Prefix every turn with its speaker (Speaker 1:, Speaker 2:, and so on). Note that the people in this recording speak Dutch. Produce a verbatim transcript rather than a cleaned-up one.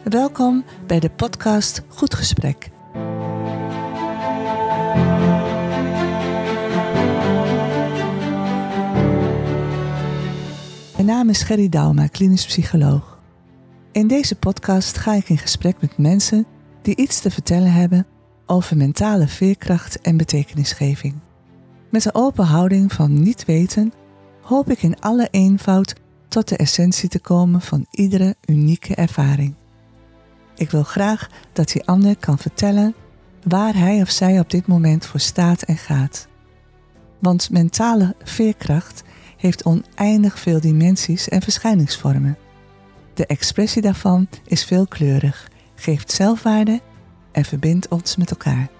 Speaker 1: Welkom bij de podcast Goed Gesprek. Mijn naam is Gerry Dauma, klinisch psycholoog. In deze podcast ga ik in gesprek met mensen die iets te vertellen hebben over mentale veerkracht en betekenisgeving. Met een open houding van niet weten hoop ik in alle eenvoud tot de essentie te komen van iedere unieke ervaring. Ik wil graag dat die ander kan vertellen waar hij of zij op dit moment voor staat en gaat. Want mentale veerkracht heeft oneindig veel dimensies en verschijningsvormen. De expressie daarvan is veelkleurig, geeft zelfwaarde en verbindt ons met elkaar.